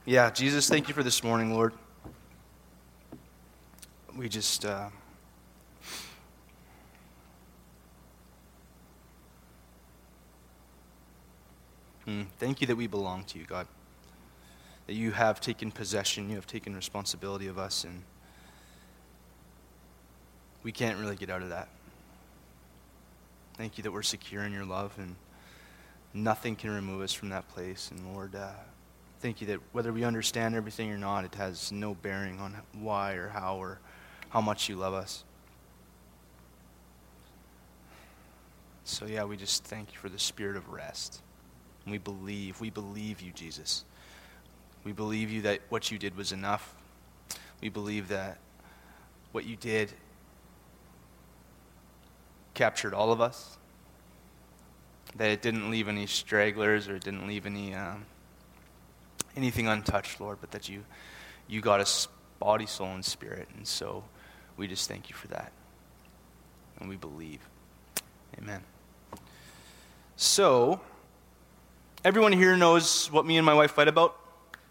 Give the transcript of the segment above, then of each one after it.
Yeah, Jesus, thank you for this morning, Lord. We just, thank you that we belong to you, God. That you have taken possession, you have taken responsibility of us, and we can't really get out of that. Thank you that we're secure in your love, and nothing can remove us from that place. And Lord, thank you that whether we understand everything or not, it has no bearing on why or how much you love us. So yeah, we just thank you for the spirit of rest. And we believe you, Jesus. We believe you that what you did was enough. We believe that what you did captured all of us. That it didn't leave any stragglers or it didn't leave anything untouched, Lord, but that you got us body, soul, and spirit. And so we just thank you for that. And we believe. Amen. So, everyone here knows what me and my wife fight about?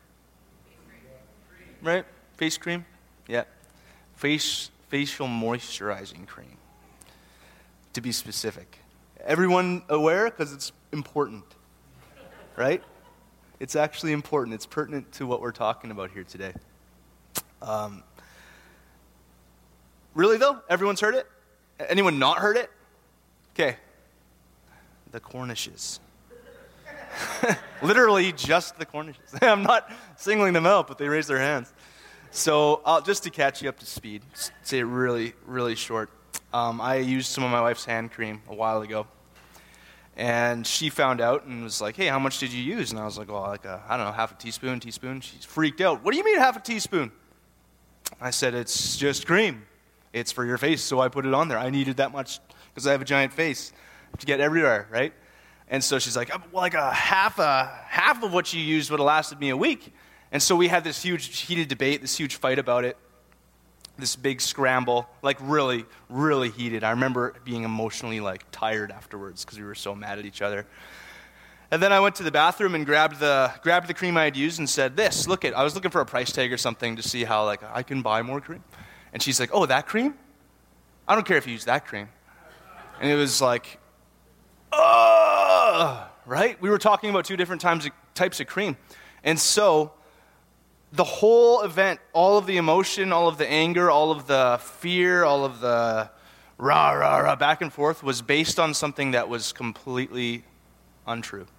Right? Face cream? Yeah. Facial moisturizing cream. To be specific. Everyone aware? Because it's important. Right? It's actually important. It's pertinent to what we're talking about here today. Really though? Everyone's heard it? Anyone not heard it? Okay. The Cornishes. Literally just the Cornishes. I'm not singling them out, but they raised their hands. So just to catch you up to speed, say it really, really short. I used some of my wife's hand cream a while ago. And she found out and was like, hey, how much did you use? And I was like, well, I don't know, half a teaspoon. She's freaked out. What do you mean half a teaspoon? I said, it's just cream. It's for your face, so I put it on there. I needed that much because I have a giant face to get everywhere, right? And so she's like, well, half of what you used would have lasted me a week. And so we had this huge heated debate, this huge fight about it, this big scramble, like really, really heated. I remember being emotionally tired afterwards because we were so mad at each other. And then I went to the bathroom and grabbed the cream I had used and said, I was looking for a price tag or something to see how I can buy more cream. And she's like, oh, that cream? I don't care if you use that cream. And it was like, right? We were talking about two different types of cream. And so the whole event, all of the emotion, all of the anger, all of the fear, all of the rah, back and forth was based on something that was completely untrue.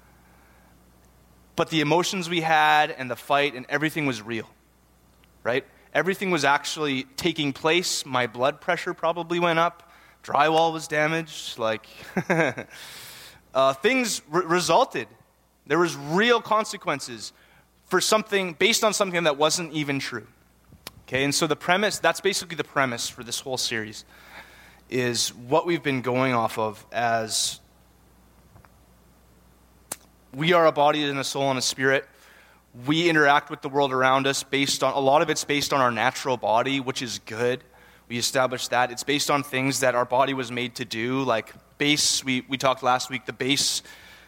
But the emotions we had and the fight and everything was real, right? Everything was actually taking place. My blood pressure probably went up. Drywall was damaged. Things resulted. There was real consequences for something based on something that wasn't even true. Okay, and so that's basically the premise for this whole series, is what we've been going off of as we are a body and a soul and a spirit. We interact with the world around us a lot of it's based on our natural body, which is good. We established that. It's based on things that our body was made to do, like base, we talked last week, the base,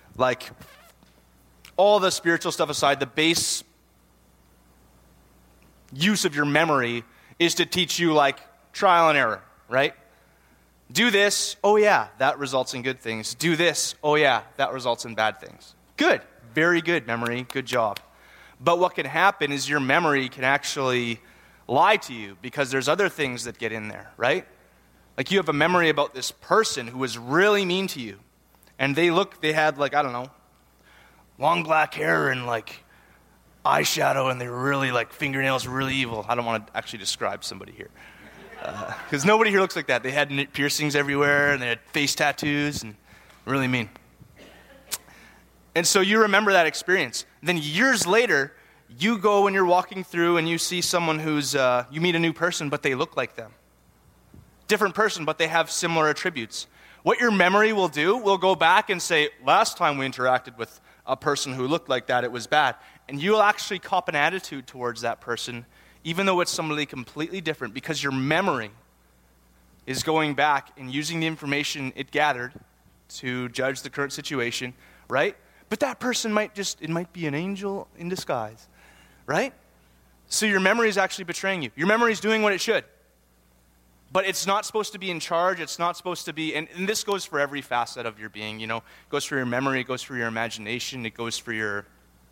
all the spiritual stuff aside, the base use of your memory is to teach you trial and error, right? Do this, oh yeah, that results in good things. Do this, oh yeah, that results in bad things. Good, very good memory, good job. But what can happen is your memory can actually lie to you because there's other things that get in there, right? You have a memory about this person who was really mean to you. And they had long black hair and eyeshadow, and they were really fingernails really evil. I don't want to actually describe somebody here. Because nobody here looks like that. They had piercings everywhere, and they had face tattoos, and really mean. And so you remember that experience. Then years later, you go and you're walking through and you see someone you meet a new person, but they look like them. Different person, but they have similar attributes. What your memory will do, will go back and say, last time we interacted with a person who looked like that, it was bad. And you'll actually cop an attitude towards that person, even though it's somebody completely different, because your memory is going back and using the information it gathered to judge the current situation, right? But that person might be an angel in disguise. right? So your memory is actually betraying you. Your memory is doing what it should. But it's not supposed to be in charge. It's not supposed to be, and this goes for every facet of your being, It goes for your memory, it goes for your imagination, it goes for your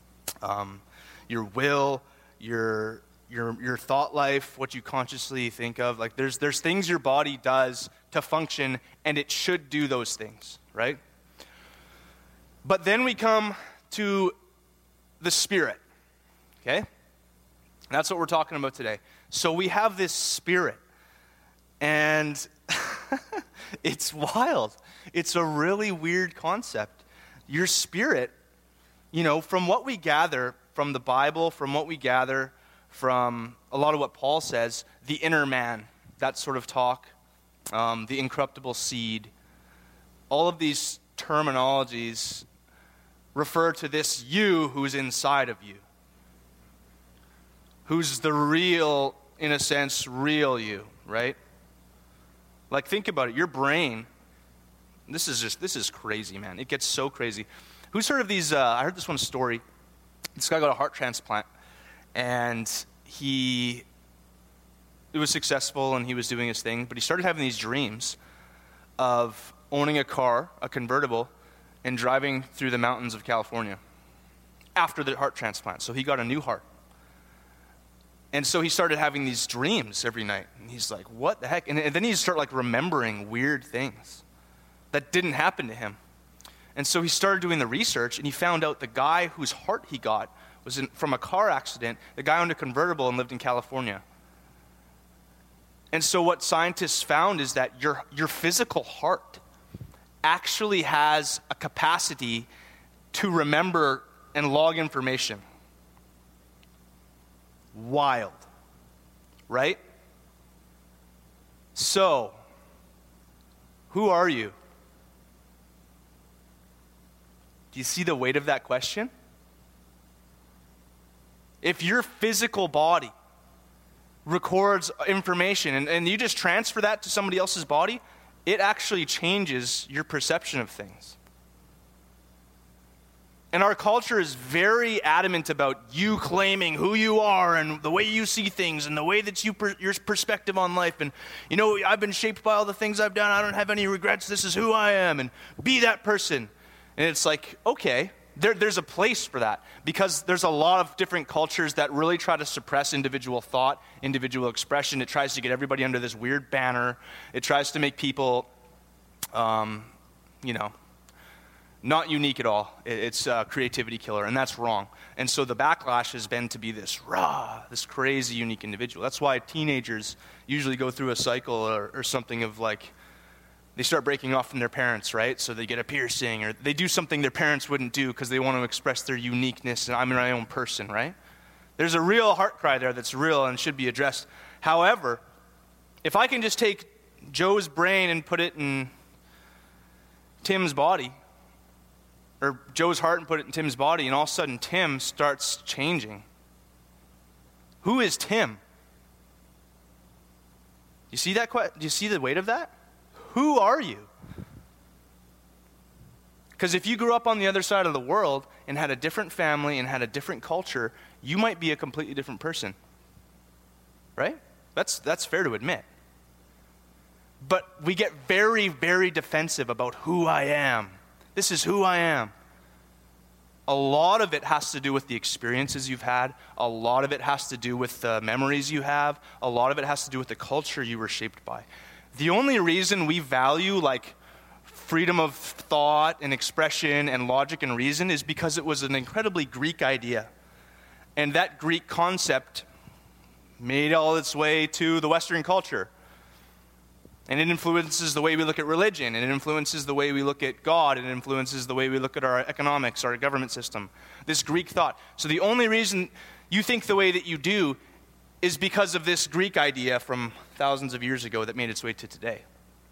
will, your thought life, what you consciously think of. Like there's things your body does to function, and it should do those things, right? But then we come to the spirit, okay? That's what we're talking about today. So we have this spirit, and it's wild. It's a really weird concept. Your spirit, from what we gather from the Bible, from what we gather from a lot of what Paul says, the inner man, that sort of talk, the incorruptible seed, all of these terminologies refer to this you who's inside of you, who's the real, in a sense, real you, right? Like, think about it. Your brain, this is crazy, man. It gets so crazy. Who's heard of these, I heard this one story. This guy got a heart transplant, and it was successful, and he was doing his thing, but he started having these dreams of owning a car, a convertible, and driving through the mountains of California after the heart transplant. So he got a new heart. And so he started having these dreams every night. And he's like, what the heck? And then he started remembering weird things that didn't happen to him. And so he started doing the research, and he found out the guy whose heart he got was from a car accident. The guy owned a convertible and lived in California. And so what scientists found is that your physical heart actually has a capacity to remember and log information. Wild, right? So, who are you? Do you see the weight of that question? If your physical body records information and you just transfer that to somebody else's body, it actually changes your perception of things. And our culture is very adamant about you claiming who you are and the way you see things and the way that your perspective on life. And, I've been shaped by all the things I've done. I don't have any regrets. This is who I am. And be that person. And it's like, okay, there's a place for that. Because there's a lot of different cultures that really try to suppress individual thought, individual expression. It tries to get everybody under this weird banner. It tries to make people, not unique at all. It's a creativity killer, and that's wrong. And so the backlash has been to be this this crazy, unique individual. That's why teenagers usually go through a cycle or something of they start breaking off from their parents, right? So they get a piercing, or they do something their parents wouldn't do because they want to express their uniqueness, and I'm my own person, right? There's a real heart cry there that's real and should be addressed. However, if I can just take Joe's brain and put it in Tim's body, or Joe's heart and put it in Tim's body, and all of a sudden Tim starts changing. Who is Tim? You see that? Do you see the weight of that? Who are you? Because if you grew up on the other side of the world and had a different family and had a different culture, you might be a completely different person. Right? That's fair to admit. But we get very, very defensive about who I am. This is who I am. A lot of it has to do with the experiences you've had. A lot of it has to do with the memories you have. A lot of it has to do with the culture you were shaped by. The only reason we value freedom of thought and expression and logic and reason is because it was an incredibly Greek idea. And that Greek concept made all its way to the Western culture. And it influences the way we look at religion, and it influences the way we look at God, and it influences the way we look at our economics, our government system. This Greek thought. So the only reason you think the way that you do is because of this Greek idea from thousands of years ago that made its way to today.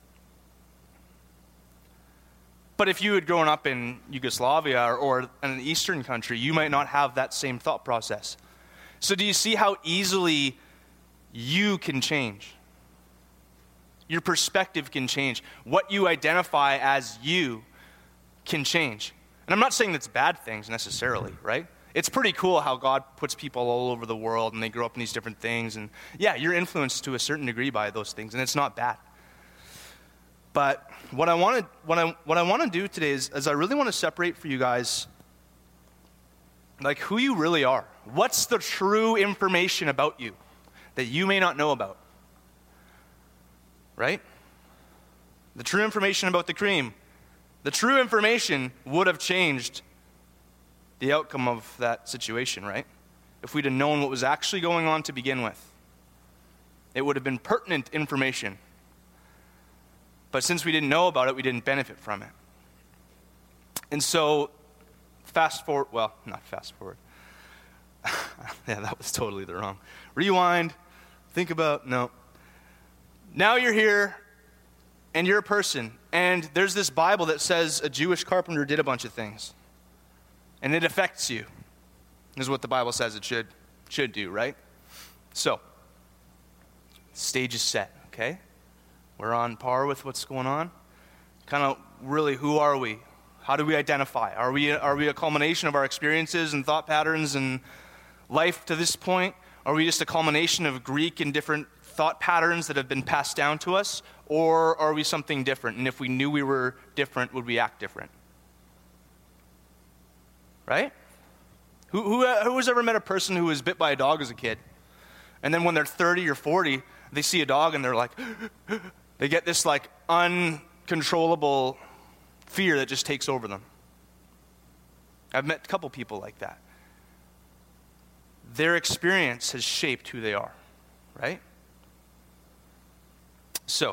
But if you had grown up in Yugoslavia or in an Eastern country, you might not have that same thought process. So do you see how easily you can change? Your perspective can change. What you identify as you can change. And I'm not saying that's bad things necessarily, right? It's pretty cool how God puts people all over the world and they grow up in these different things. And yeah, you're influenced to a certain degree by those things, and it's not bad. But what I want to do today is I really want to separate for you guys like who you really are. What's the true information about you that you may not know about? Right? The true information about the cream. The true information would have changed the outcome of that situation, right? If we'd have known what was actually going on to begin with. It would have been pertinent information. But since we didn't know about it, we didn't benefit from it. And so, not fast forward. Yeah, that was totally the wrong. Rewind, think about, no. Now you're here, and you're a person, and there's this Bible that says a Jewish carpenter did a bunch of things. And it affects you. This is what the Bible says it should do, right? So, stage is set, okay? We're on par with what's going on. Kind of really, who are we? How do we identify? Are we a culmination of our experiences and thought patterns and life to this point? Are we just a culmination of Greek and different thought patterns that have been passed down to us? Or are we something different? And if we knew we were different, would we act different? Right? Who has ever met a person who was bit by a dog as a kid? And then when they're 30 or 40, they see a dog and they're like, they get this like uncontrollable fear that just takes over them. I've met a couple people like that. Their experience has shaped who they are, right? So,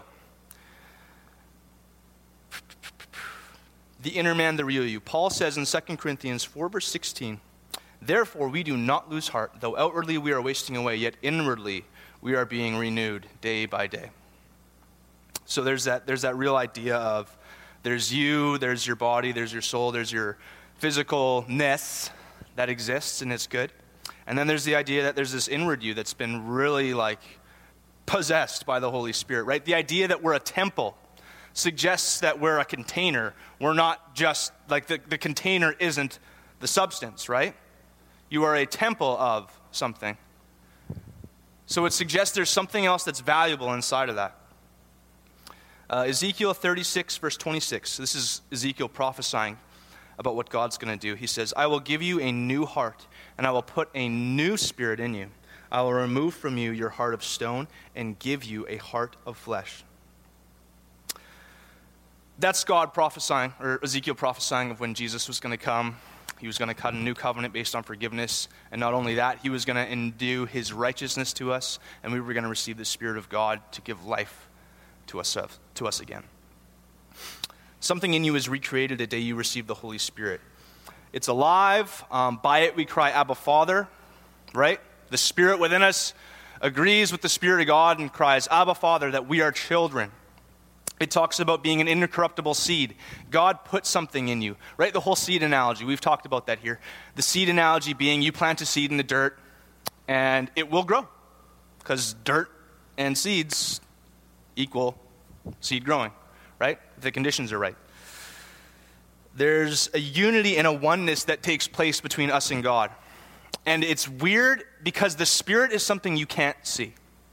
the inner man, the real you. Paul says in 2 Corinthians 4, verse 16, therefore we do not lose heart, though outwardly we are wasting away, yet inwardly we are being renewed day by day. So there's that real idea of there's you, there's your body, there's your soul, there's your physicalness that exists, and it's good. And then there's the idea that there's this inward you that's been really like possessed by the Holy Spirit, right? The idea that we're a temple suggests that we're a container. We're not just, like the container isn't the substance, right? You are a temple of something. So it suggests there's something else that's valuable inside of that. Ezekiel 36, verse 26. This is Ezekiel prophesying about what God's going to do. He says, I will give you a new heart, and I will put a new spirit in you. I will remove from you your heart of stone and give you a heart of flesh. That's God prophesying, or Ezekiel prophesying of when Jesus was going to come. He was going to cut a new covenant based on forgiveness. And not only that, he was going to endue his righteousness to us, and we were going to receive the Spirit of God to give life to us again. Something in you is recreated the day you receive the Holy Spirit. It's alive. By it we cry, Abba, Father, right? The Spirit within us agrees with the Spirit of God and cries, Abba, Father, that we are children. It talks about being an incorruptible seed. God put something in you, right? The whole seed analogy, we've talked about that here. The seed analogy being you plant a seed in the dirt and it will grow because dirt and seeds equal seed growing, right? If the conditions are right. There's a unity and a oneness that takes place between us and God. And it's weird because the Spirit is something you can't see.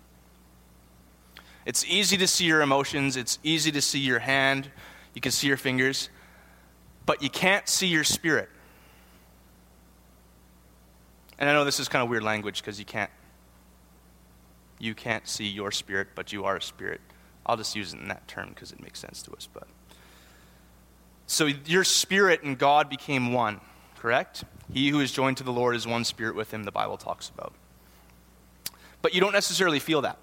It's easy to see your emotions. It's easy to see your hand. You can see your fingers. But you can't see your spirit. And I know this is kind of weird language because you can't see your spirit, but you are a spirit. I'll just use it in that term because it makes sense to us. But so your spirit and God became one, correct? He who is joined to the Lord is one spirit with him, the Bible talks about. But you don't necessarily feel that.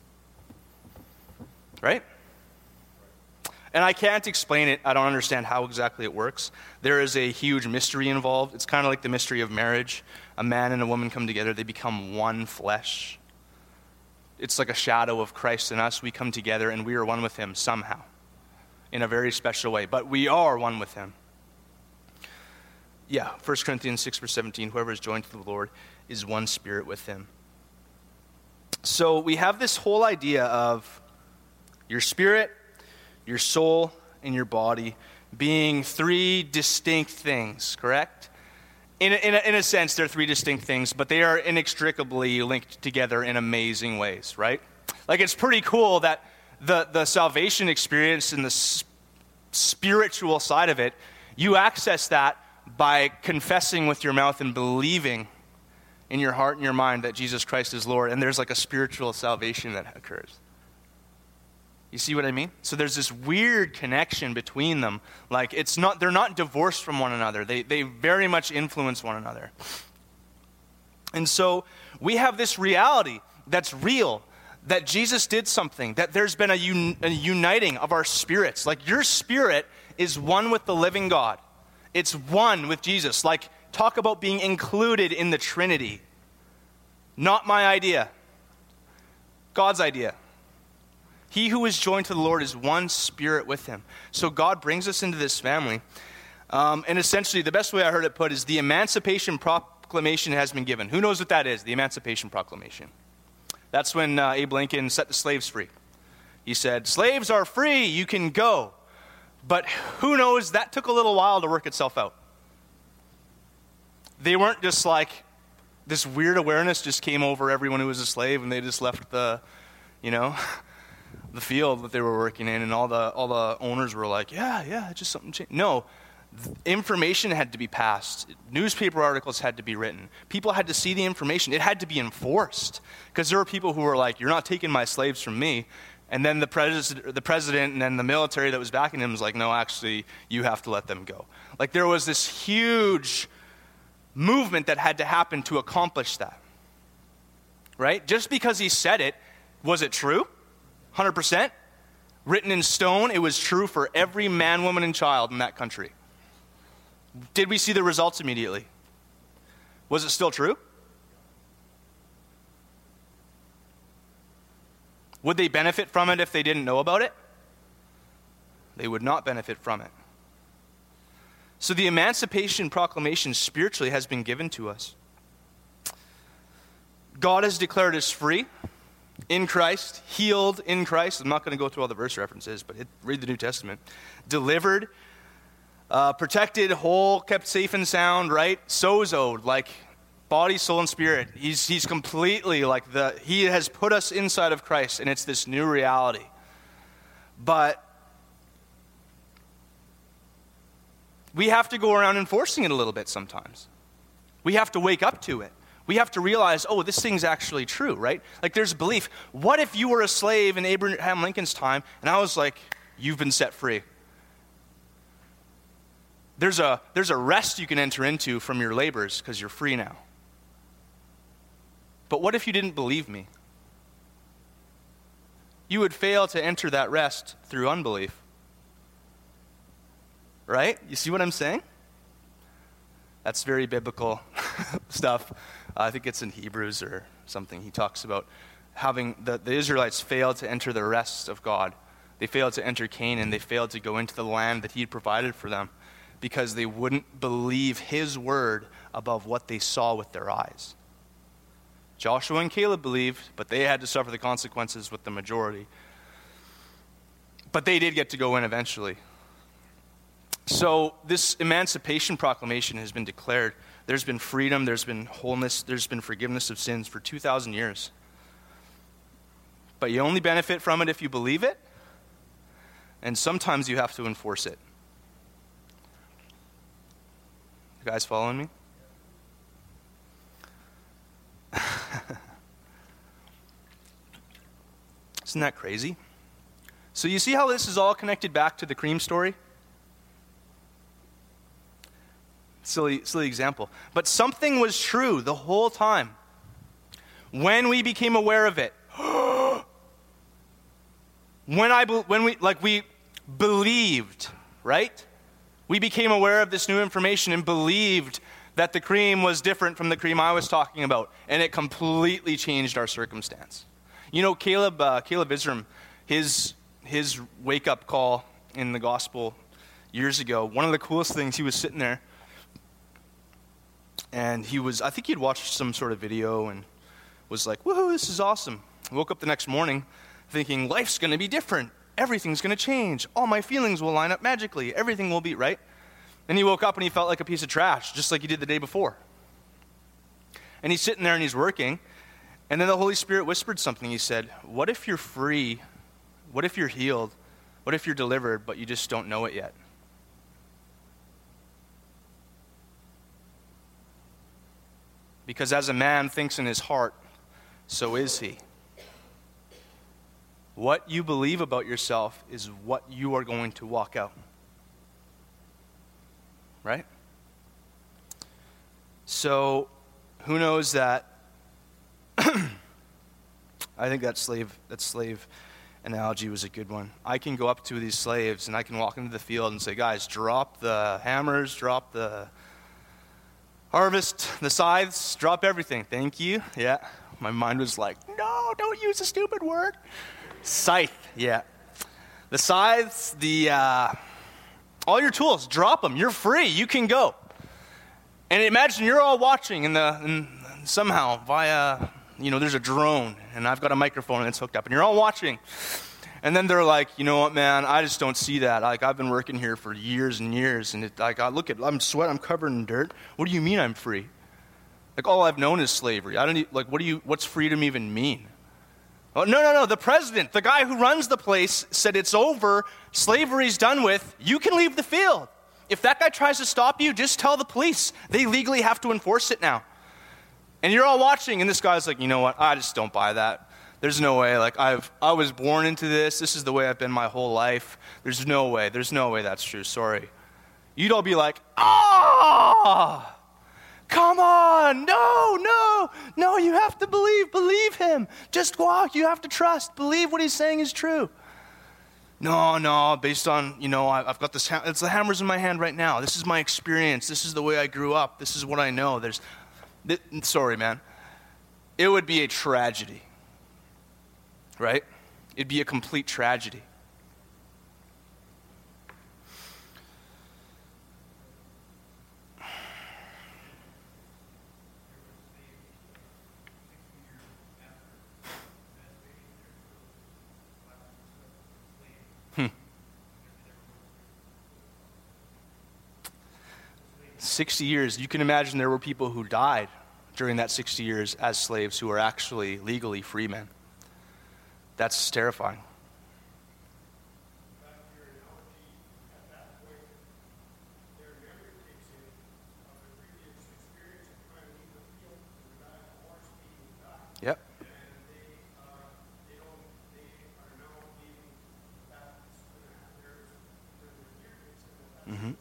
Right? And I can't explain it. I don't understand how exactly it works. There is a huge mystery involved. It's kind of like the mystery of marriage. A man and a woman come together. They become one flesh. It's like a shadow of Christ in us. We come together and we are one with him somehow in a very special way. But we are one with him. Yeah, 1 Corinthians 6, verse 17, whoever is joined to the Lord is one spirit with him. So we have this whole idea of your spirit, your soul, and your body being three distinct things, correct? In a sense, they're three distinct things, but they are inextricably linked together in amazing ways, right? Like, it's pretty cool that the salvation experience and the spiritual side of it, you access that by confessing with your mouth and believing in your heart and your mind that Jesus Christ is Lord, and there's like a spiritual salvation that occurs. You see what I mean? So there's this weird connection between them. Like, they're not divorced from one another. They very much influence one another. And so we have this reality that's real, that Jesus did something, that there's been a uniting of our spirits. Like, your spirit is one with the living God. It's one with Jesus. Like, talk about being included in the Trinity. Not my idea. God's idea. He who is joined to the Lord is one spirit with him. So God brings us into this family. And essentially, the best way I heard it put is the Emancipation Proclamation has been given. Who knows what that is, the Emancipation Proclamation? That's when Abe Lincoln set the slaves free. He said, slaves are free, you can go. But who knows, that took a little while to work itself out. They weren't just like, this weird awareness just came over everyone who was a slave, and they just left the field that they were working in, and all the owners were like, yeah, just something changed. No, information had to be passed. Newspaper articles had to be written. People had to see the information. It had to be enforced, because there were people who were like, you're not taking my slaves from me. And then the president and then the military that was backing him was like, no, actually, you have to let them go. Like, there was this huge movement that had to happen to accomplish that. Right? Just because he said it, was it true? 100%? Written in stone, it was true for every man, woman, and child in that country. Did we see the results immediately? Was it still true? Would they benefit from it if they didn't know about it? They would not benefit from it. So the Emancipation Proclamation spiritually has been given to us. God has declared us free in Christ, healed in Christ. I'm not going to go through all the verse references, but read the New Testament. Delivered, protected, whole, kept safe and sound, right? Sozoed, like body, soul, and spirit. He's completely like he has put us inside of Christ, and it's this new reality. But we have to go around enforcing it a little bit sometimes. We have to wake up to it. We have to realize, oh, this thing's actually true, right? Like, there's belief. What if you were a slave in Abraham Lincoln's time, and I was like, you've been set free? There's a rest you can enter into from your labors because you're free now. But what if you didn't believe me? You would fail to enter that rest through unbelief. Right? You see what I'm saying? That's very biblical stuff. I think it's in Hebrews or something. He talks about having the Israelites failed to enter the rest of God. They failed to enter Canaan. They failed to go into the land that he had provided for them because they wouldn't believe his word above what they saw with their eyes. Joshua and Caleb believed, but they had to suffer the consequences with the majority. But they did get to go in eventually. So this Emancipation Proclamation has been declared. There's been freedom, there's been wholeness, there's been forgiveness of sins for 2,000 years. But you only benefit from it if you believe it, and sometimes you have to enforce it. You guys following me? Isn't that crazy? So you see how this is all connected back to the cream story? Silly example. But something was true the whole time. When we became aware of it, when we believed, right? We became aware of this new information and believed that the cream was different from the cream I was talking about, and it completely changed our circumstance. You know, Caleb Isram, his wake-up call in the gospel years ago, one of the coolest things, he was sitting there, and I think he'd watched some sort of video and was like, woohoo, this is awesome. I woke up the next morning thinking, life's going to be different. Everything's going to change. All my feelings will line up magically. Everything will be right. And he woke up and he felt like a piece of trash, just like he did the day before. And he's sitting there and he's working. And then the Holy Spirit whispered something. He said, what if you're free? What if you're healed? What if you're delivered, but you just don't know it yet? Because as a man thinks in his heart, so is he. What you believe about yourself is what you are going to walk out. Right? So, who knows that? I think that slave analogy was a good one. I can go up to these slaves and I can walk into the field and say, guys, drop the hammers, drop the harvest, the scythes, drop everything. Thank you. Yeah. My mind was like, no, don't use a stupid word. Scythe. Yeah. The scythes, all your tools, drop them. You're free. You can go. And imagine you're all watching and somehow via, there's a drone and I've got a microphone and it's hooked up and you're all watching. And then they're like, you know what, man, I just don't see that. Like, I've been working here for years and years and I'm sweating, I'm covered in dirt. What do you mean I'm free? Like, all I've known is slavery. What's freedom even mean? Oh, no. The president, the guy who runs the place, said it's over. Slavery's done with. You can leave the field. If that guy tries to stop you, just tell the police. They legally have to enforce it now. And you're all watching, and this guy's like, you know what? I just don't buy that. There's no way. Like, I was born into this. This is the way I've been my whole life. There's no way that's true. Sorry. You'd all be like, come on. No, you have to believe him. Just walk. You have to trust. Believe what he's saying is true. No, based on, I've got this, it's the hammers in my hand right now. This is my experience. This is the way I grew up. This is what I know. Sorry, man. It would be a tragedy, right? It'd be a complete tragedy. Hmm. 60 years. You can imagine there were people who died during that 60 years as slaves who are actually legally free men. That's terrifying. Yep. Mm-hmm.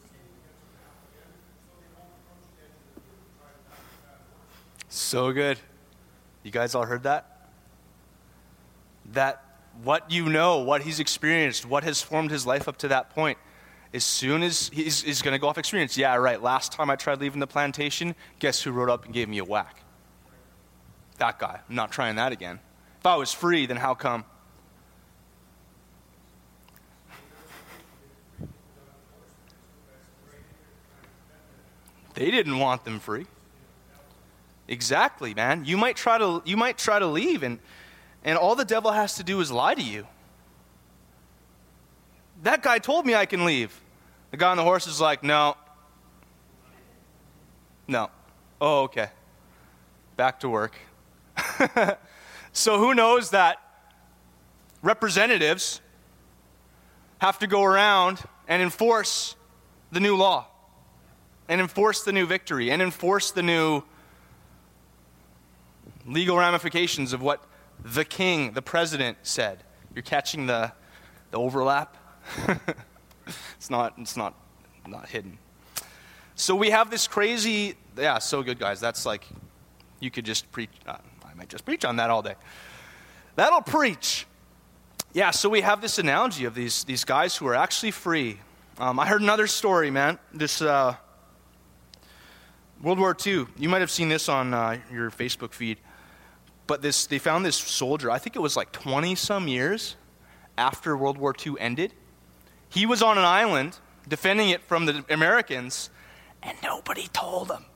So good. You guys all heard that? That what what he's experienced, what has formed his life up to that point, as soon as he's going to go off experience. Yeah, right. Last time I tried leaving the plantation, guess who rode up and gave me a whack? That guy. I'm not trying that again. If I was free, then how come? They didn't want them free. Exactly, man. You might try to leave, and all the devil has to do is lie to you. That guy told me I can leave. The guy on the horse is like, no. Oh, okay. Back to work. So who knows that representatives have to go around and enforce the new law, and enforce the new victory, and enforce the new legal ramifications of what the king, the president, said. You're catching the overlap? It's not hidden. So we have this crazy, so good, guys. That's like, you could just preach, I might just preach on that all day. That'll preach. Yeah, so we have this analogy of these guys who are actually free. I heard another story, man. This World War II. You might have seen this on your Facebook feed. But they found this soldier, I think it was like 20-some years after World War II ended. He was on an island defending it from the Americans, and nobody told him.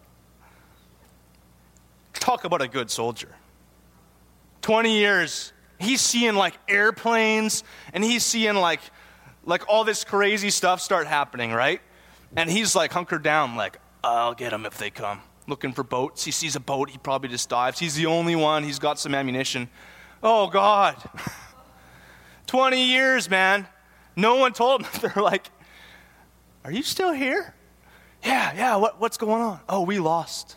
Talk about a good soldier. 20 years. He's seeing like airplanes, and he's seeing like all this crazy stuff start happening, right? And he's like hunkered down, like, I'll get them if they come. Looking for boats. He sees a boat, he probably just dives. He's the only one, he's got some ammunition. Oh, God. 20 years, man. No one told him. They're like, are you still here? Yeah, what's going on? Oh, we lost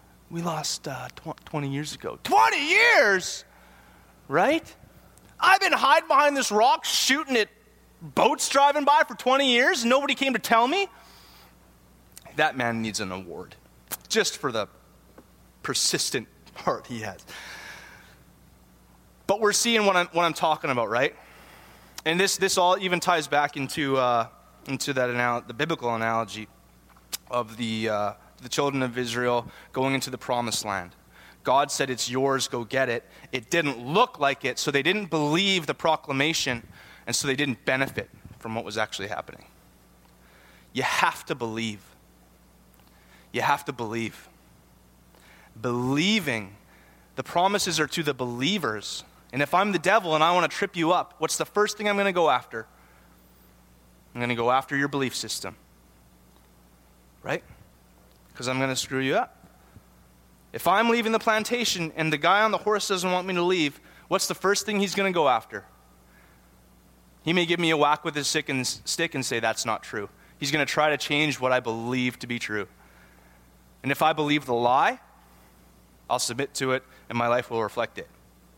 20 years ago. 20 years? Right? I've been hiding behind this rock, shooting at boats driving by for 20 years, and nobody came to tell me? That man needs an award, just for the persistent heart he has. But we're seeing what I'm talking about, right? And this all even ties back into the biblical analogy of the children of Israel going into the promised land. God said, it's yours, go get it. It didn't look like it, so they didn't believe the proclamation, and so they didn't benefit from what was actually happening. You have to believe. You have to believe. Believing. The promises are to the believers. And if I'm the devil and I want to trip you up, what's the first thing I'm going to go after? I'm going to go after your belief system. Right? Because I'm going to screw you up. If I'm leaving the plantation and the guy on the horse doesn't want me to leave, what's the first thing he's going to go after? He may give me a whack with his stick and say, that's not true. He's going to try to change what I believe to be true. And if I believe the lie, I'll submit to it and my life will reflect it.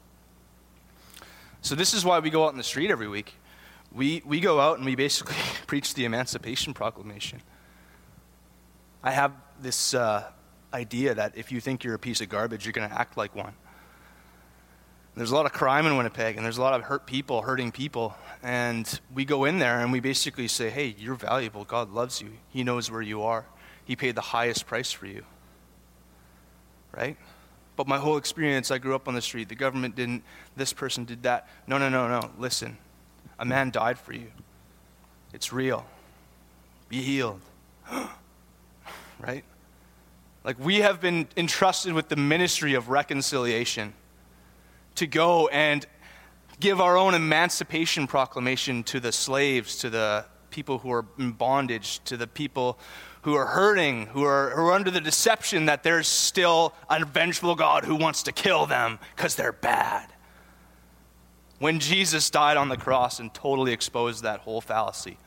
So this is why we go out in the street every week. We go out and we basically preach the Emancipation Proclamation. I have this idea that if you think you're a piece of garbage, you're going to act like one. There's a lot of crime in Winnipeg, and there's a lot of hurting people. And we go in there and we basically say, hey, you're valuable. God loves you. He knows where you are. He paid the highest price for you. Right? But my whole experience, I grew up on the street. The government didn't. This person did that. No. Listen. A man died for you. It's real. Be healed. Right? Like, we have been entrusted with the ministry of reconciliation to go and give our own emancipation proclamation to the slaves, to the people who are in bondage, to the people who are hurting, who are under the deception that there's still a vengeful God who wants to kill them because they're bad. When Jesus died on the cross and totally exposed that whole fallacy.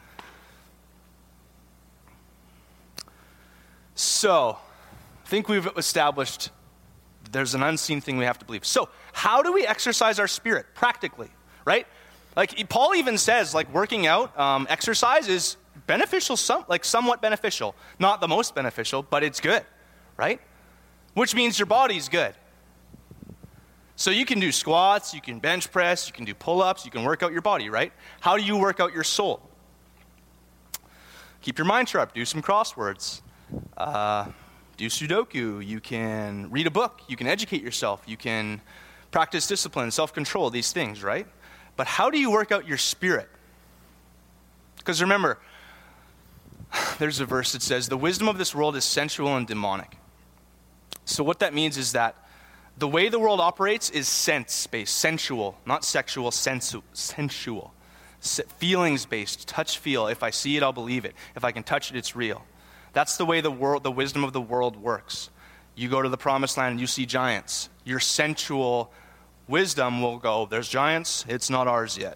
So, I think we've established there's an unseen thing we have to believe. So, how do we exercise our spirit practically, right? Like, Paul even says, like, working out, exercise is beneficial, somewhat beneficial. Not the most beneficial, but it's good, right? Which means your body's good. So you can do squats, you can bench press, you can do pull-ups, you can work out your body, right? How do you work out your soul? Keep your mind sharp, do some crosswords. Do Sudoku, you can read a book, you can educate yourself, you can practice discipline, self-control, these things, right? But how do you work out your spirit? Because remember, there's a verse that says, the wisdom of this world is sensual and demonic. So what that means is that the way the world operates is sense-based, sensual, not sexual, sensual. Feelings-based, touch, feel. If I see it, I'll believe it. If I can touch it, it's real. That's the way the wisdom of the world works. You go to the promised land and you see giants. Your sensual wisdom will go, there's giants, it's not ours yet.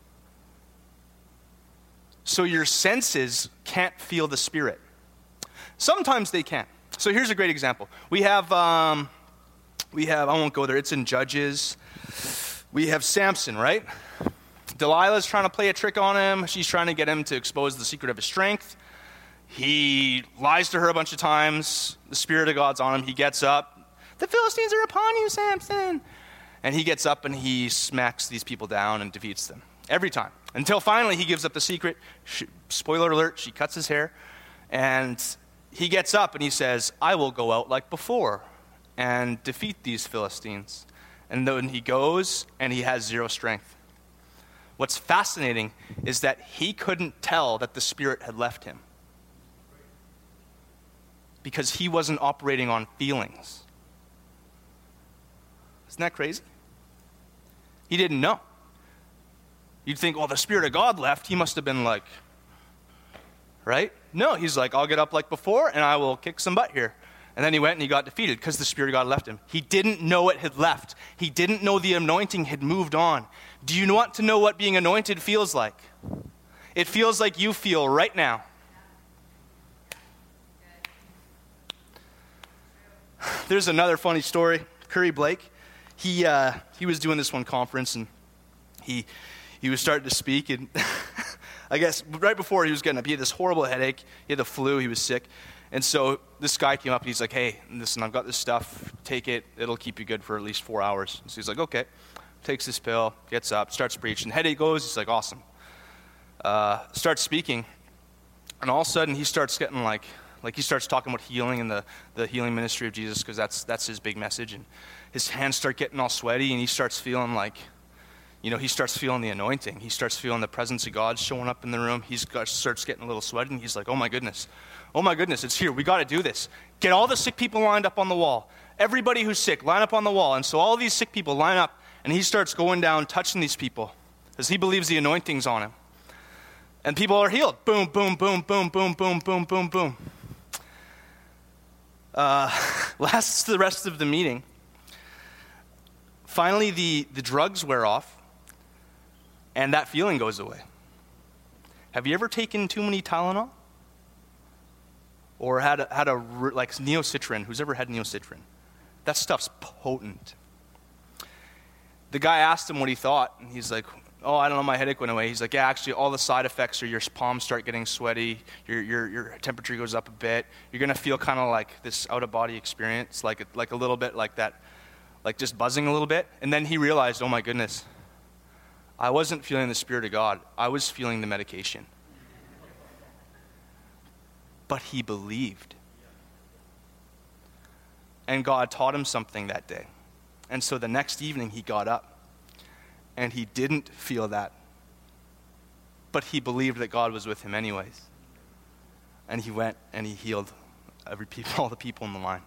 So your senses can't feel the spirit. Sometimes they can. So here's a great example. We have, I won't go there, it's in Judges. We have Samson, right? Delilah's trying to play a trick on him. She's trying to get him to expose the secret of his strength. He lies to her a bunch of times. The Spirit of God's on him. He gets up. The Philistines are upon you, Samson. And he gets up and he smacks these people down and defeats them. Every time. Until finally he gives up the secret. Spoiler alert, she cuts his hair. And he gets up and he says, I will go out like before and defeat these Philistines. And then he goes and he has zero strength. What's fascinating is that he couldn't tell that the Spirit had left him. Because he wasn't operating on feelings. Isn't that crazy? He didn't know. You'd think, well, the Spirit of God left. He must have been like, right? No, he's like, I'll get up like before and I will kick some butt here. And then he went and he got defeated because the Spirit of God left him. He didn't know it had left. He didn't know the anointing had moved on. Do you want to know what being anointed feels like? It feels like you feel right now. There's another funny story. Curry Blake, he was doing this one conference, and he was starting to speak, and I guess right before he was getting up, he had this horrible headache. He had the flu. He was sick. And so this guy came up, and he's like, hey, listen, I've got this stuff. Take it. It'll keep you good for at least 4 hours. So he's like, okay. Takes this pill, gets up, starts preaching. Headache goes. He's like, awesome. Starts speaking. And all of a sudden, he starts getting like he starts talking about healing and the healing ministry of Jesus, because that's his big message. And his hands start getting all sweaty, and he starts feeling like, he starts feeling the anointing. He starts feeling the presence of God showing up in the room. He starts getting a little sweaty, and he's like, oh my goodness, it's here. We got to do this. Get all the sick people lined up on the wall. Everybody who's sick, line up on the wall. And so all these sick people line up, and he starts going down, touching these people, because he believes the anointing's on him. And people are healed. Boom, boom, boom, boom, boom, boom, boom, boom, boom. Lasts the rest of the meeting. Finally, the drugs wear off, and that feeling goes away. Have you ever taken too many Tylenol? Or had like Neocitrin? Who's ever had Neocitrin? That stuff's potent. The guy asked him what he thought, and he's like, oh, I don't know, my headache went away. He's like, yeah, actually, all the side effects are your palms start getting sweaty, your temperature goes up a bit. You're going to feel kind of like this out-of-body experience, like a little bit like that, like just buzzing a little bit. And then he realized, oh my goodness, I wasn't feeling the Spirit of God. I was feeling the medication. But he believed. And God taught him something that day. And so the next evening he got up. And he didn't feel that. But he believed that God was with him anyways. And he went and he healed all the people in the line.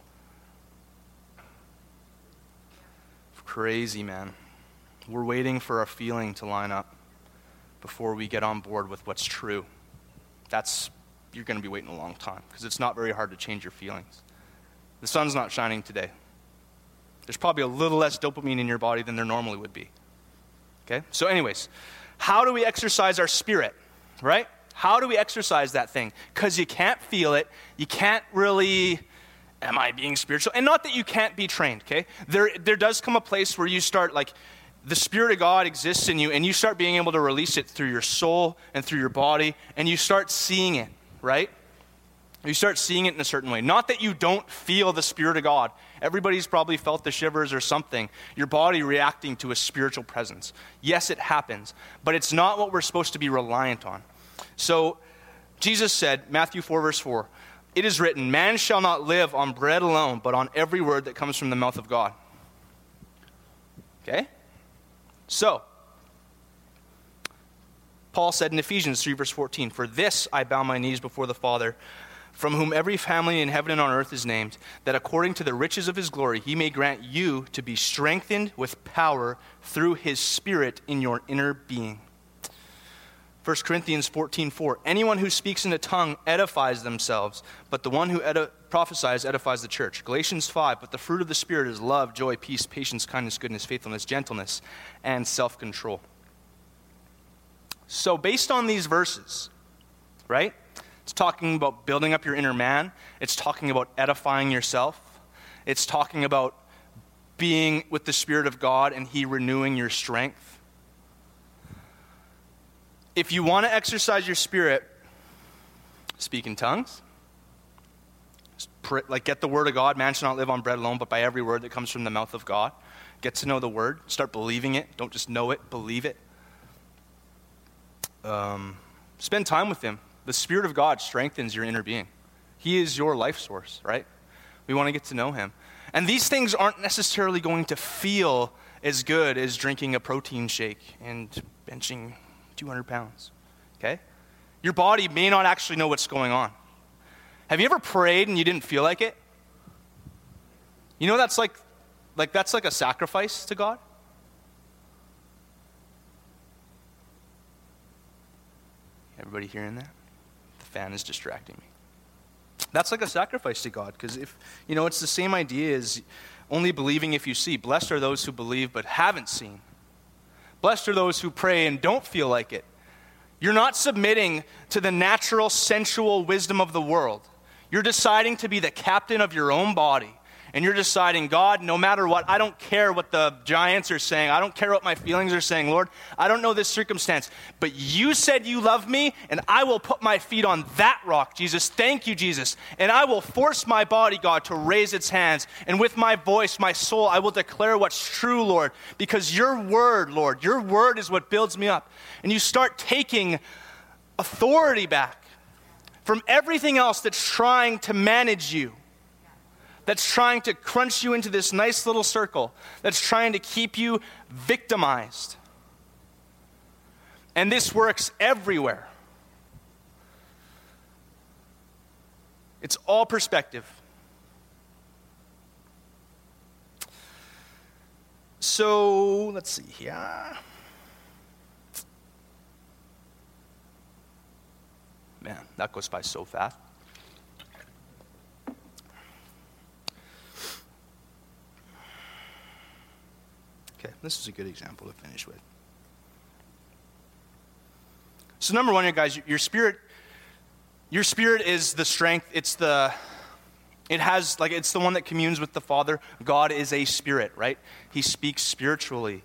Crazy, man. We're waiting for our feeling to line up before we get on board with what's true. You're going to be waiting a long time, because it's not very hard to change your feelings. The sun's not shining today. There's probably a little less dopamine in your body than there normally would be. Okay? So anyways, how do we exercise our spirit, right? How do we exercise that thing? Because you can't feel it. You can't really, am I being spiritual? And not that you can't be trained, okay? There does come a place where you start, like, the Spirit of God exists in you, and you start being able to release it through your soul and through your body, and you start seeing it, right? You start seeing it in a certain way. Not that you don't feel the Spirit of God. Everybody's probably felt the shivers or something. Your body reacting to a spiritual presence. Yes, it happens. But it's not what we're supposed to be reliant on. So Jesus said, Matthew 4, verse 4, it is written, man shall not live on bread alone, but on every word that comes from the mouth of God. Okay? So, Paul said in Ephesians 3, verse 14, for this I bow my knees before the Father, from whom every family in heaven and on earth is named, that according to the riches of his glory he may grant you to be strengthened with power through his Spirit in your inner being. 1 Corinthians 14:4, anyone who speaks in a tongue edifies themselves, but the one who prophesies edifies the church. Galatians 5, but the fruit of the Spirit is love, joy, peace, patience, kindness, goodness, faithfulness, gentleness, and self-control. So based on these verses, right? It's talking about building up your inner man. It's talking about edifying yourself. It's talking about being with the Spirit of God and he renewing your strength. If you want to exercise your spirit, speak in tongues. Get the word of God. Man shall not live on bread alone, but by every word that comes from the mouth of God. Get to know the word. Start believing it. Don't just know it, believe it. Spend time with him. The Spirit of God strengthens your inner being. He is your life source, right? We want to get to know him. And these things aren't necessarily going to feel as good as drinking a protein shake and benching 200 pounds, okay? Your body may not actually know what's going on. Have you ever prayed and you didn't feel like it? You know that's like a sacrifice to God. Everybody hearing that? fan is distracting me. That's like a sacrifice to God, because it's the same idea as only believing if you see. Blessed are those who believe but haven't seen. Blessed are those who pray and don't feel like it. You're not submitting to the natural, sensual wisdom of the world. You're deciding to be the captain of your own body. And you're deciding, God, no matter what, I don't care what the giants are saying. I don't care what my feelings are saying. Lord, I don't know this circumstance. But you said you love me, and I will put my feet on that rock, Jesus. Thank you, Jesus. And I will force my body, God, to raise its hands. And with my voice, my soul, I will declare what's true, Lord. Because your word, Lord, your word is what builds me up. And you start taking authority back from everything else that's trying to manage you, that's trying to crunch you into this nice little circle, that's trying to keep you victimized. And this works everywhere. It's all perspective. So, let's see here. Man, that goes by so fast. Okay, this is a good example to finish with. So number one here, guys, your spirit is the strength. It's the one that communes with the Father. God is a spirit, right? He speaks spiritually.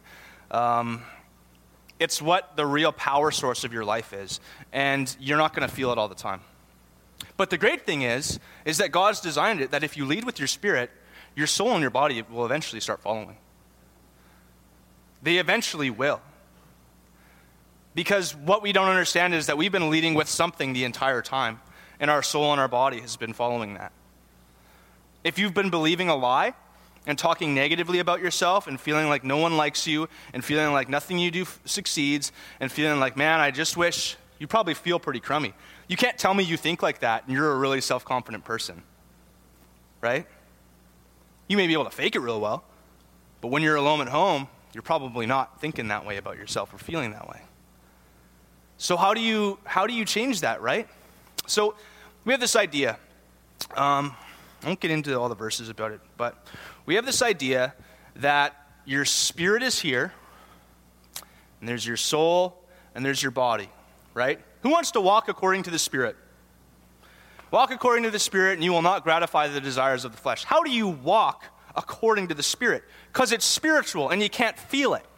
It's what the real power source of your life is, and you're not going to feel it all the time. But the great thing is that God's designed it that if you lead with your spirit, your soul and your body will eventually start following. They eventually will. Because what we don't understand is that we've been leading with something the entire time, and our soul and our body has been following that. If you've been believing a lie and talking negatively about yourself and feeling like no one likes you and feeling like nothing you do succeeds and feeling like, man, I just wish, you probably feel pretty crummy. You can't tell me you think like that and you're a really self-confident person, right? You may be able to fake it real well, but when you're alone at home, you're probably not thinking that way about yourself or feeling that way. So how do you change that, right? So we have this idea. I won't get into all the verses about it, but we have this idea that your spirit is here, and there's your soul, and there's your body, right? Who wants to walk according to the Spirit? Walk according to the Spirit, and you will not gratify the desires of the flesh. How do you walk according to the Spirit? Because it's spiritual and you can't feel it.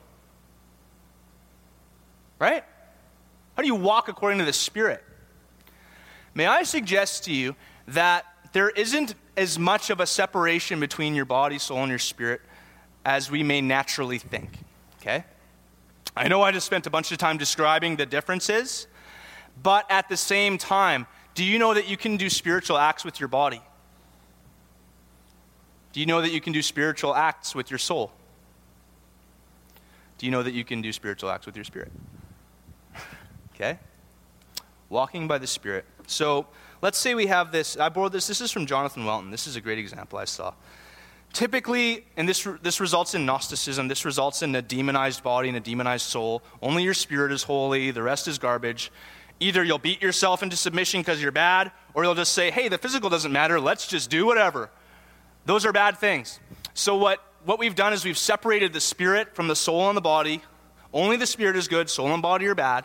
Right? How do you walk according to the Spirit? May I suggest to you that there isn't as much of a separation between your body, soul, and your spirit as we may naturally think. Okay? I know I just spent a bunch of time describing the differences, but at the same time, do you know that you can do spiritual acts with your body? Do you know that you can do spiritual acts with your soul? Do you know that you can do spiritual acts with your spirit? Okay? Walking by the Spirit. So let's say we have this. I borrowed this. This is from Jonathan Welton. This is a great example I saw. Typically, and this results in Gnosticism, this results in a demonized body and a demonized soul. Only your spirit is holy. The rest is garbage. Either you'll beat yourself into submission because you're bad, or you'll just say, hey, the physical doesn't matter. Let's just do whatever. Those are bad things. So what we've done is we've separated the spirit from the soul and the body. Only the spirit is good. Soul and body are bad.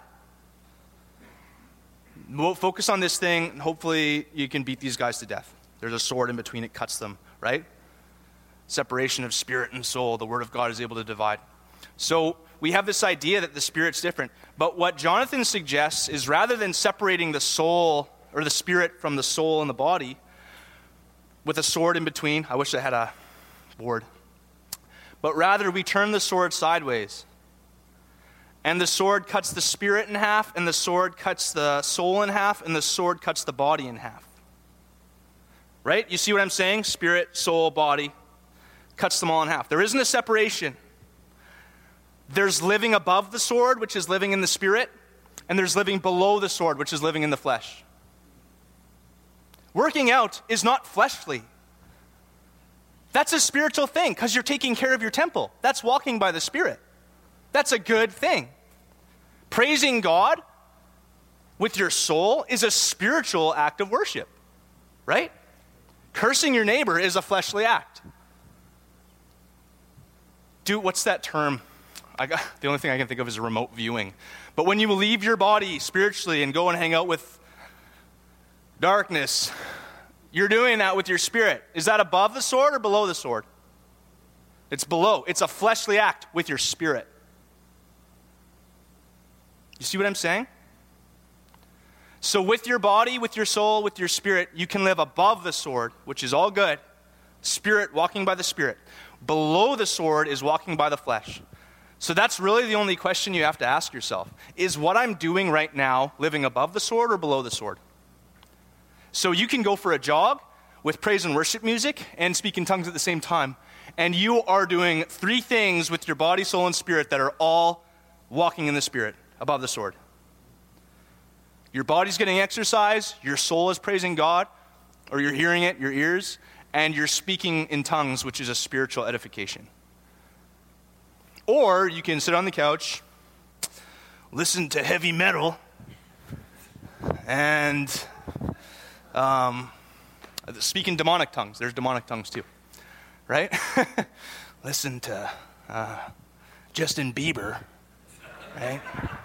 We'll focus on this thing, and hopefully you can beat these guys to death. There's a sword in between, it cuts them, right? Separation of spirit and soul, the Word of God is able to divide. So we have this idea that the spirit's different. But what Jonathan suggests is rather than separating the soul or the spirit from the soul and the body with a sword in between, I wish I had a board, but rather we turn the sword sideways. And the sword cuts the spirit in half, and the sword cuts the soul in half, and the sword cuts the body in half. Right? You see what I'm saying? Spirit, soul, body, cuts them all in half. There isn't a separation. There's living above the sword, which is living in the spirit, and there's living below the sword, which is living in the flesh. Working out is not fleshly. That's a spiritual thing, because you're taking care of your temple. That's walking by the Spirit. That's a good thing. Praising God, with your soul is a spiritual act of worship, right? Cursing your neighbor is a fleshly act. What's that term? The only thing I can think of is remote viewing. But when you leave your body spiritually and go and hang out with darkness, you're doing that with your spirit. Is that above the sword or below the sword? It's below. It's a fleshly act with your spirit. You see what I'm saying? So with your body, with your soul, with your spirit, you can live above the sword, which is all good. Spirit, walking by the Spirit. Below the sword is walking by the flesh. So that's really the only question you have to ask yourself. Is what I'm doing right now living above the sword or below the sword? So you can go for a jog with praise and worship music and speak in tongues at the same time. And you are doing 3 things with your body, soul, and spirit that are all walking in the Spirit above the sword. Your body's getting exercise, your soul is praising God, or you're hearing it, your ears, and you're speaking in tongues, which is a spiritual edification. Or you can sit on the couch, listen to heavy metal, and speak in demonic tongues. There's demonic tongues too, right? Listen to Justin Bieber, right?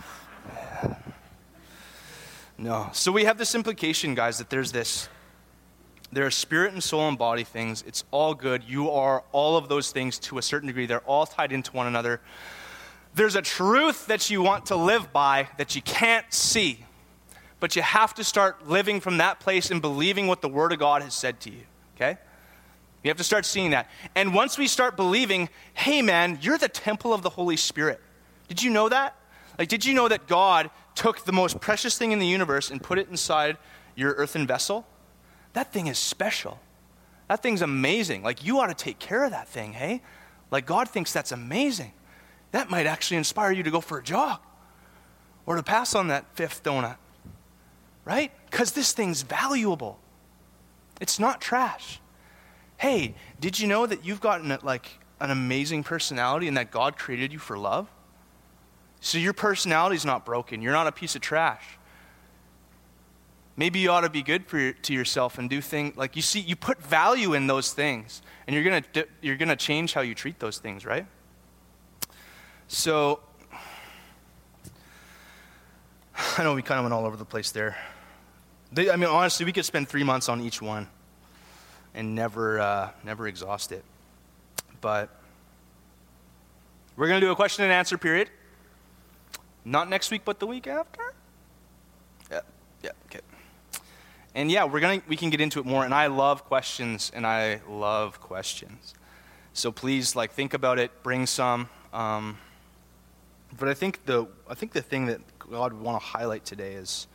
No. So we have this implication, guys, that there are spirit and soul and body things. It's all good. You are all of those things to a certain degree. They're all tied into one another. There's a truth that you want to live by that you can't see, but you have to start living from that place and believing what the Word of God has said to you, okay? You have to start seeing that. And once we start believing, hey, man, you're the temple of the Holy Spirit. Did you know that? Did you know that God took the most precious thing in the universe and put it inside your earthen vessel? That thing is special. That thing's amazing. You ought to take care of that thing, hey? God thinks that's amazing. That might actually inspire you to go for a jog or to pass on that 5th donut, right? Because this thing's valuable. It's not trash. Hey, did you know that you've got an amazing personality and that God created you for love? So your personality's not broken. You're not a piece of trash. Maybe you ought to be good to yourself and do things you put value in those things, and you're gonna change how you treat those things, right? So I know we kind of went all over the place there. Honestly, we could spend 3 months on each one and never exhaust it. But we're gonna do a question and answer period. Not next week, but the week after. Yeah, okay. And yeah, we can get into it more. And I love questions, So please, think about it, bring some. But I think the thing that God would want to highlight today is,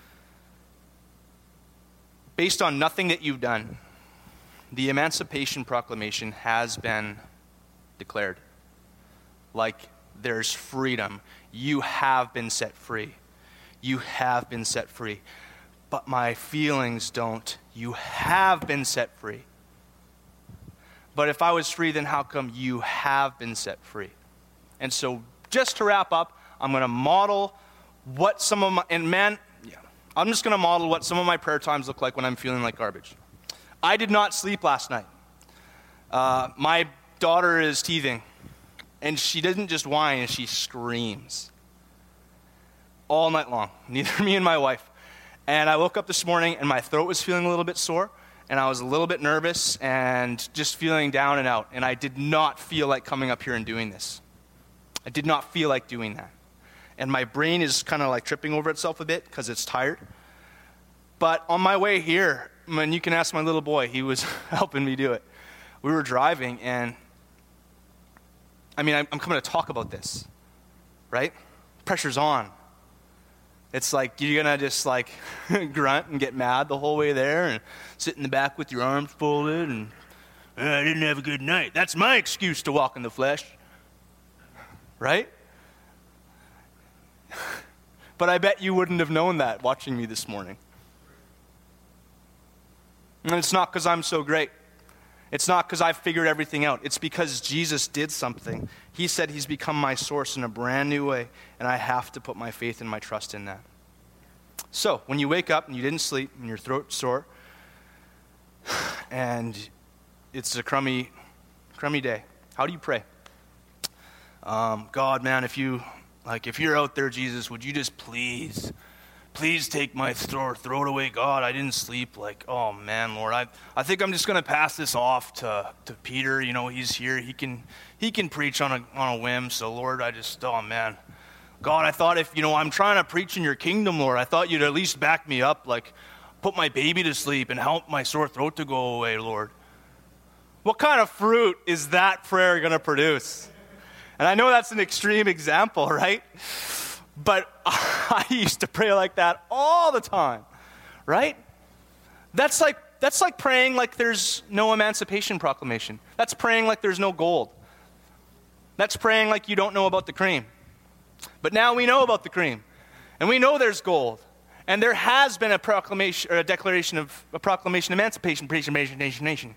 based on nothing that you've done, the Emancipation Proclamation has been declared. There's freedom. You have been set free. You have been set free. But my feelings don't. You have been set free. But if I was free, then how come you have been set free? And so just to wrap up, I'm going to model what some of my, I'm just going to model what some of my prayer times look like when I'm feeling like garbage. I did not sleep last night. My daughter is teething, and she doesn't just whine, she screams all night long, neither me and my wife. And I woke up this morning, and my throat was feeling a little bit sore, and I was a little bit nervous and just feeling down and out. And I did not feel like coming up here and doing this. I did not feel like doing that. And my brain is kind of tripping over itself a bit because it's tired. But on my way here, you can ask my little boy, he was helping me do it. We were driving, and I'm coming to talk about this, right? Pressure's on. It's you're going to just grunt and get mad the whole way there and sit in the back with your arms folded and, I didn't have a good night. That's my excuse to walk in the flesh. Right? But I bet you wouldn't have known that watching me this morning. And it's not because I'm so great. It's not because I've figured everything out. It's because Jesus did something. He said he's become my source in a brand new way, and I have to put my faith and my trust in that. So, when you wake up and you didn't sleep and your throat's sore and it's a crummy day, how do you pray? God, man, if you're out there, Jesus, would you just please take my throat away, God? I didn't sleep. Like, oh man, Lord, I think I'm just going to pass this off to Peter. You know, he's here. He can preach on a whim. So Lord, oh man, God, I thought if, I'm trying to preach in your kingdom, Lord, I thought you'd at least back me up, like put my baby to sleep and help my sore throat to go away, Lord. What kind of fruit is that prayer going to produce? And I know that's an extreme example, right? But I used to pray like that all the time, right? That's like praying like there's no Emancipation Proclamation. That's praying like there's no gold. That's praying like you don't know about the cream. But now we know about the cream, and we know there's gold, and there has been a proclamation or a declaration of a proclamation, emancipation, nation.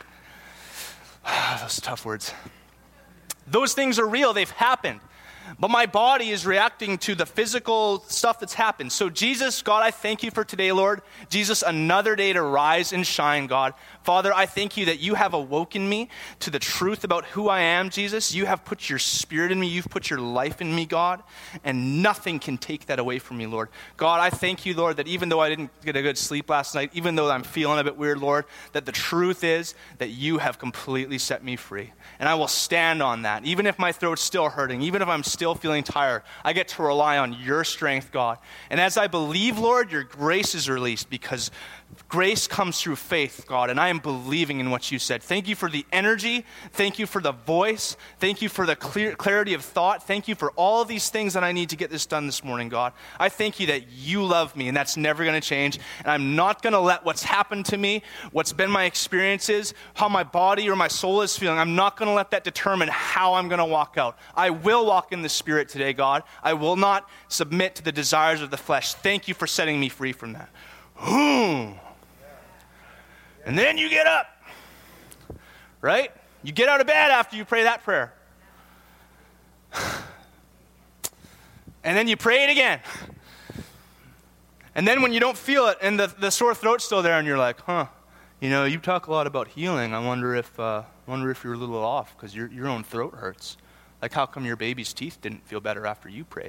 Those tough words. Those things are real. They've happened. But my body is reacting to the physical stuff that's happened. So Jesus, God, I thank you for today, Lord. Jesus, another day to rise and shine, God. Father, I thank you that you have awoken me to the truth about who I am, Jesus. You have put your spirit in me. You've put your life in me, God. And nothing can take that away from me, Lord. God, I thank you, Lord, that even though I didn't get a good sleep last night, even though I'm feeling a bit weird, Lord, that the truth is that you have completely set me free. And I will stand on that. Even if my throat's still hurting, even if I'm still feeling tired, I get to rely on your strength, God. And as I believe, Lord, your grace is released because grace comes through faith, God, and I am believing in what you said. Thank you for the energy. Thank you for the voice. Thank you for the clarity of thought. Thank you for all of these things that I need to get this done this morning, God. I thank you that you love me, and that's never going to change. And I'm not going to let what's happened to me, what's been my experiences, how my body or my soul is feeling, I'm not going to let that determine how I'm going to walk out. I will walk in the Spirit today, God. I will not submit to the desires of the flesh. Thank you for setting me free from that. And then you get up, right? You get out of bed after you pray that prayer. And then you pray it again. And then when you don't feel it and the sore throat's still there and you're like, you talk a lot about healing. I wonder if you're a little off because your own throat hurts. Like how come your baby's teeth didn't feel better after you prayed?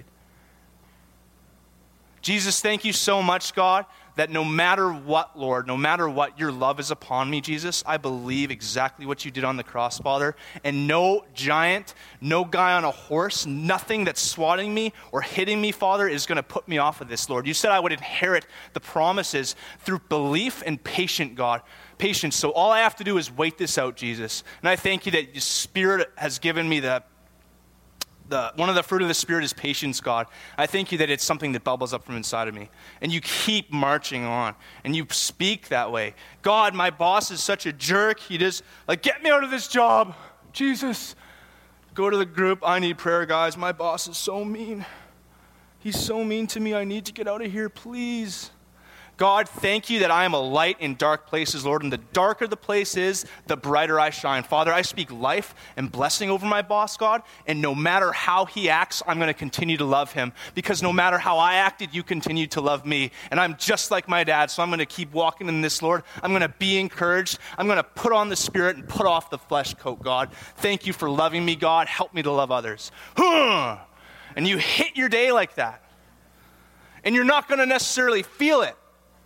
Jesus, thank you so much, God, that no matter what, Lord, no matter what, your love is upon me, Jesus. I believe exactly what you did on the cross, Father. And no giant, no guy on a horse, nothing that's swatting me or hitting me, Father, is going to put me off of this, Lord. You said I would inherit the promises through belief and patience. So all I have to do is wait this out, Jesus. And I thank you that your Spirit has given me one of the fruit of the Spirit is patience, God. I thank you that it's something that bubbles up from inside of me. And you keep marching on. And you speak that way. God, my boss is such a jerk. He just, get me out of this job. Jesus, go to the group. I need prayer, guys. My boss is so mean. He's so mean to me. I need to get out of here, please. God, thank you that I am a light in dark places, Lord, and the darker the place is, the brighter I shine. Father, I speak life and blessing over my boss, God, and no matter how he acts, I'm going to continue to love him, because no matter how I acted, you continue to love me, and I'm just like my dad, so I'm going to keep walking in this, Lord. I'm going to be encouraged. I'm going to put on the Spirit and put off the flesh coat, God. Thank you for loving me, God. Help me to love others. And you hit your day like that, and you're not going to necessarily feel it.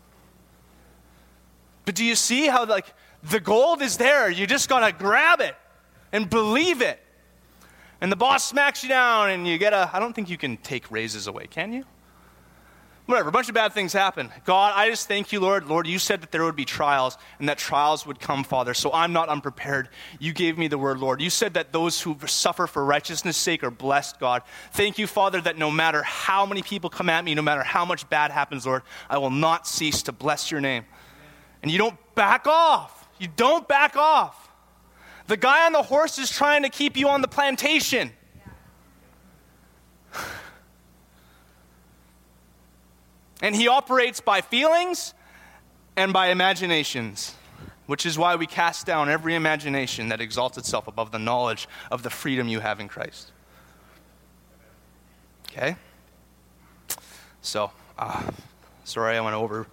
But do you see how the gold is there? You just got to grab it and believe it. And the boss smacks you down and you get I don't think you can take raises away, can you? Whatever, a bunch of bad things happen. God, I just thank you, Lord. Lord, you said that there would be trials and that trials would come, Father. So I'm not unprepared. You gave me the word, Lord. You said that those who suffer for righteousness' sake are blessed, God. Thank you, Father, that no matter how many people come at me, no matter how much bad happens, Lord, I will not cease to bless your name. And you don't back off. You don't back off. The guy on the horse is trying to keep you on the plantation. And he operates by feelings and by imaginations, which is why we cast down every imagination that exalts itself above the knowledge of the freedom you have in Christ. Okay? So Sorry, I went over.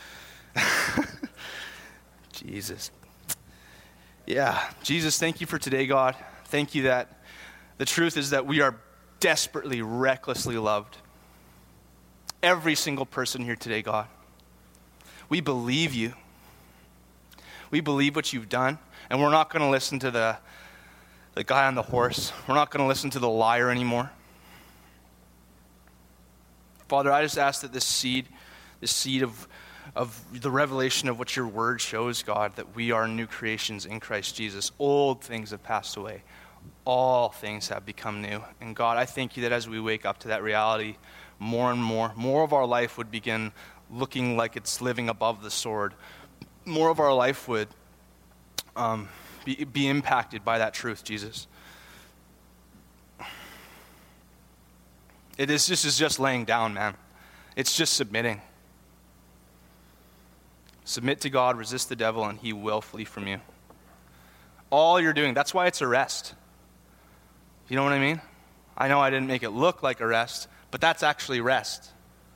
Jesus. Yeah, Jesus, thank you for today, God. Thank you that the truth is that we are desperately, recklessly loved. Every single person here today, God. We believe you. We believe what you've done, and we're not going to listen to the guy on the horse. We're not going to listen to the liar anymore. Father, I just ask that this seed of the revelation of what your word shows, God, that we are new creations in Christ Jesus. Old things have passed away. All things have become new. And God, I thank you that as we wake up to that reality, more and more of our life would begin looking like it's living above the sword. More of our life would be impacted by that truth, Jesus. This is just laying down, man. It's just submitting. Submit to God, resist the devil, and he will flee from you. All you're doing, that's why it's a rest. You know what I mean? I know I didn't make it look like a rest, but that's actually rest.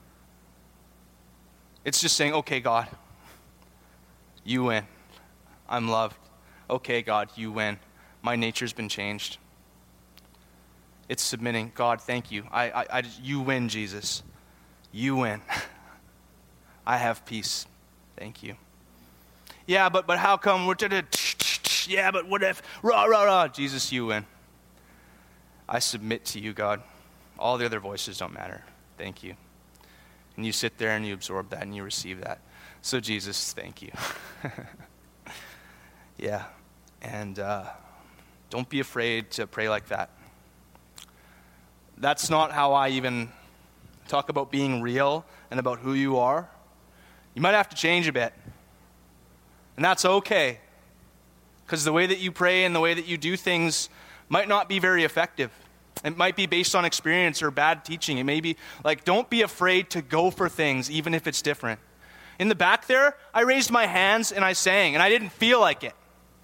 It's just saying, okay, God, you win. I'm loved. Okay, God, you win. My nature's been changed. It's submitting. God, thank you. You win, Jesus. You win. I have peace. Thank you. Yeah, but how come we're yeah, but what if rah. Jesus, you win. I submit to you, God. All the other voices don't matter. Thank you. And you sit there and you absorb that and you receive that. So Jesus, thank you. Yeah. And don't be afraid to pray like that. That's not how I even talk about being real and about who you are. You might have to change a bit. And that's okay. Because the way that you pray and the way that you do things might not be very effective. It might be based on experience or bad teaching. It may be like, don't be afraid to go for things, even if it's different. In the back there, I raised my hands and I sang, and I didn't feel like it.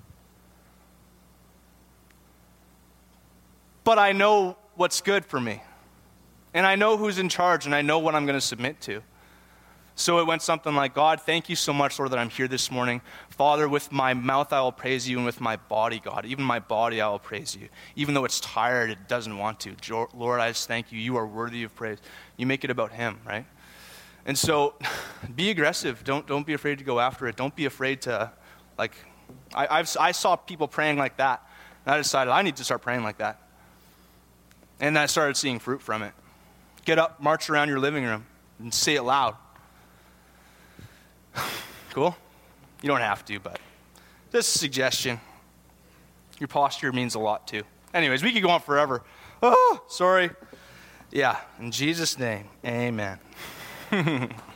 But I know what's good for me. And I know who's in charge, and I know what I'm going to submit to. So it went something like, God, thank you so much, Lord, that I'm here this morning. Father, with my mouth I will praise you, and with my body, God, even my body I will praise you. Even though it's tired, it doesn't want to. Lord, I just thank you. You are worthy of praise. You make it about him, right? And so be aggressive. Don't be afraid to go after it. Don't be afraid to, I saw people praying like that, and I decided I need to start praying like that. And I started seeing fruit from it. Get up, march around your living room, and say it loud. Cool? You don't have to, but just a suggestion. Your posture means a lot too. Anyways, we could go on forever. Oh, sorry. Yeah, in Jesus' name, amen.